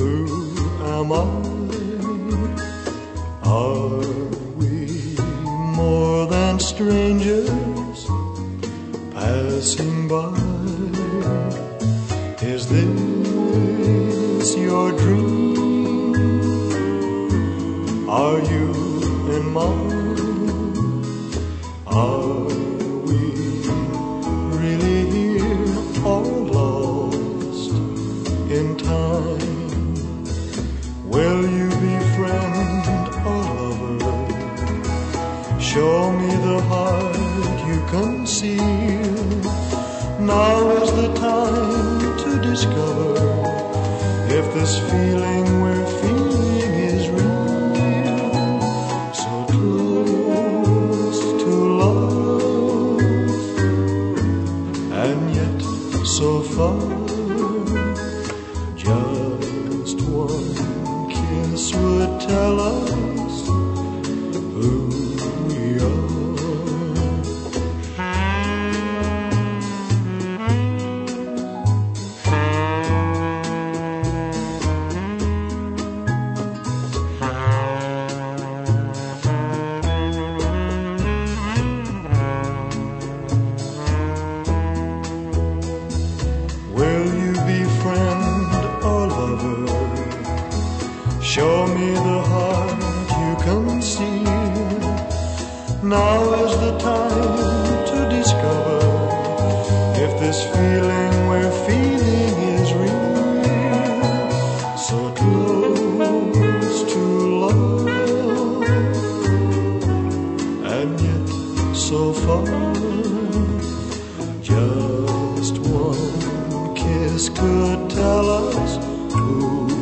am I? Are we more than strangers passing by? Is this your dream? Are you in mine? Are we really here or lost in time? Will you be friend or lover? Show me the heart you conceal. Now is the time to discover if this feeling we're feeling is real. So close to love, and yet so far. Just one kiss would tell us who we are. Will you be friend or lover? Show me the heart you conceal. Now is the time to discover if this feeling we're feeling is real. So close to love, and yet so far. Just one kiss could tell us who